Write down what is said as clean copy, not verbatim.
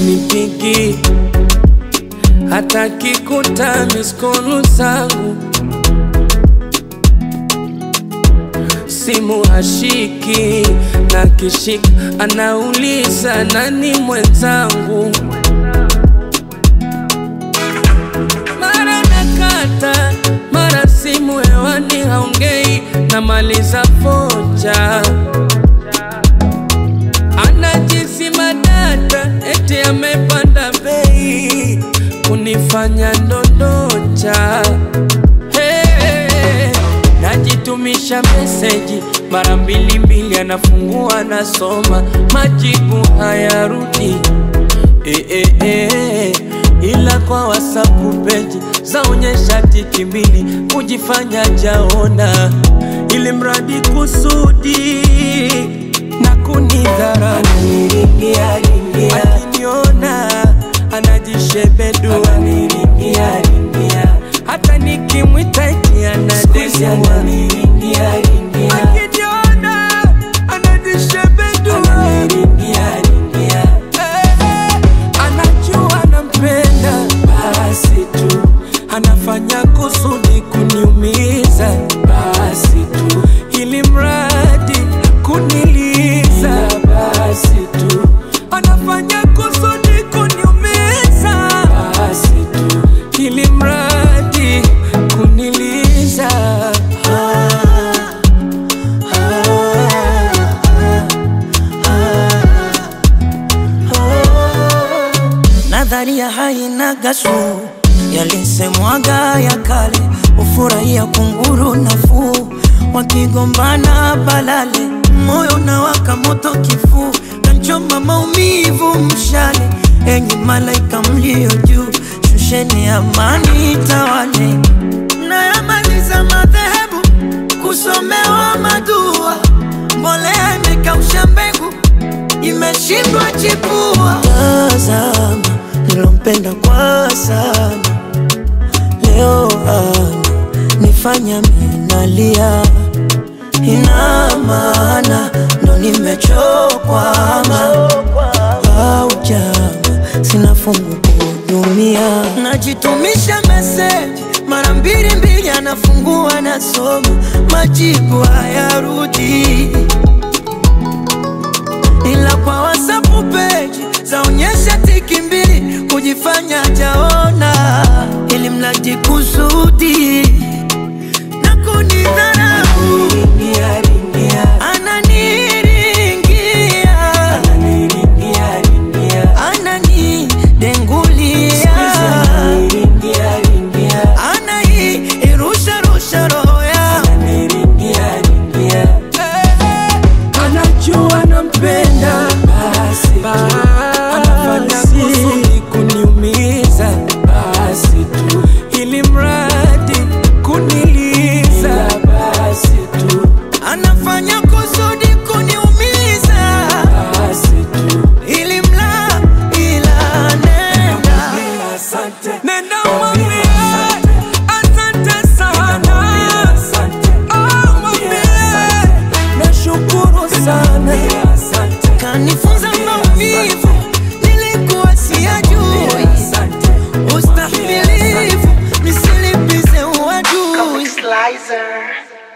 hanipigi, hata kikuta miskolu zangu. Simu hashiki, na kishika anauliza nani mwenzangu. Mara nakata, mara simu hewani haongei, namaliza foja. Anajizima data, eti amepanda bei, kunifanya ndondocha. Najitumisha meseji mara mbili, anafungua nasoma, majibu hayarudi. Ila kwa WhatsApp page zaonyesha tiki mbili, kujifanya jaona, ili mradi kusudi na kunidharau. Akiniona anajishebedu, hata nikimwita eti anadesiwa. Akiniona anajishebedu, anajua nampenda, basi tu anafanya kusudi kuniumiza, basi tu ili mradi kuniliza, basi tu anafanya kusudi kuniumiza, basi tu ili mradi kuniliza. Nadharia haina gasu, yalisemwaga ya kale, ufurahia kunguru nafuu, wakigombana balale, moyo na waka moto kifuu, kanchoma maumivu mshale. Enyi malaika mlio juu, shusheni amani tawale. Nayamaliza madhehebu, kusomewa madua, mbolea imekausha mbegu, imeshindwa chipua. Tazama nilompenda kwa sana, leo nifanya minalia. Ina maana ndo nimechokwa ama au jama, sina fungu kuhudumia. Najitumisha message mara mbili, anafungua nasoma, majibu hayarudi. Ila kwa WhatsApp page zaonyesha tiki mbili, kujifanya jaona, ili mradi kusudi na kunidharau. Ananidengulia, irusha roho ya. Anajua nampenda, basi anafanya kusudi kuniumiza, basi tu ili mradi kuniliza, basi tu Anafanya kusudi kuniumiza, basi tu ili ila nenda. nenda mwambie asante sana. Oh mwambie nashukuru sana, Kanifunza maumivu, nilikuwa siyajui. Ustahimilivu, nisilipize uadui. Slicer.